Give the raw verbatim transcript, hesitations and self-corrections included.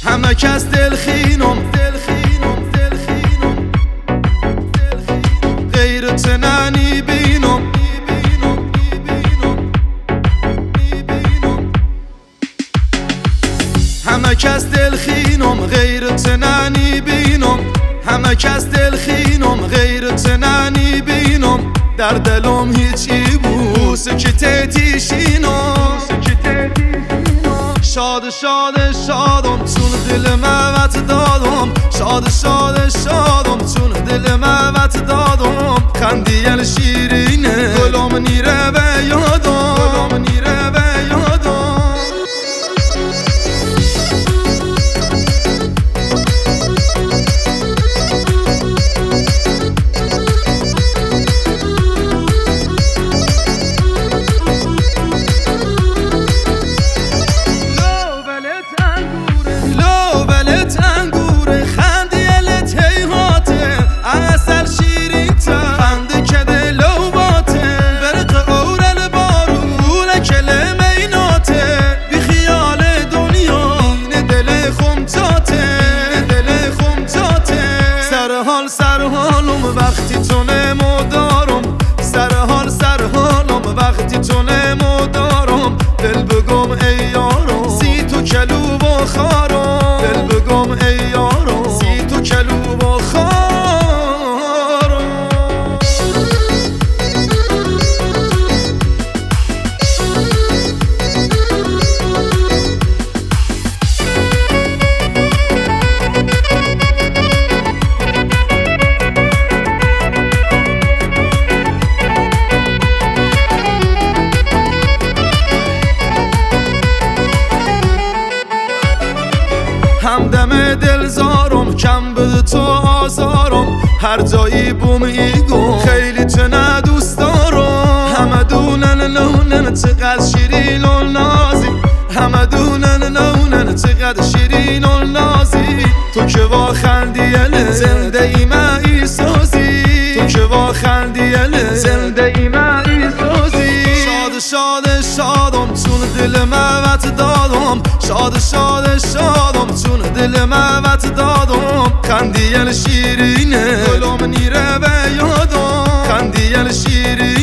همه کس دلخینم دلخینم دلخینم غیرت ننی بینم همه کس دلخینم غیرت ننی بینم همه کس دلخینم غیرت ننی بینم در دلم هیچی بود سکته شینم شاد شاد شادم چون دل موت دادم شاد شاد شادم چون دل موت دادم خندیل شیرینه گلم نیره به یادم گلم نیره به یادم وقتی تو نمو دارم سر حال سر حالم وقتی تو نمو دارم دل بگم ای یارم سی تو کلو و خارم دل بگم ای یارم سی تو کلو و خارم همدم دلزارم کم بده تو آزارم هر جایی بوم ایگم خیلی چه دوست دارم همه دونن نونن چقدر شیرین و نازی همه دونن نونن چقدر شیرین و نازی تو که وا خندیله زنده ای معی سازی تو که وا خندیله زنده ای معی سازی شاد شاد شادم چون دل موت دادم شاد شاد شادم چون دل موت دادم خندیل شیرینه گلم نیره به یادم خندیل شیرینه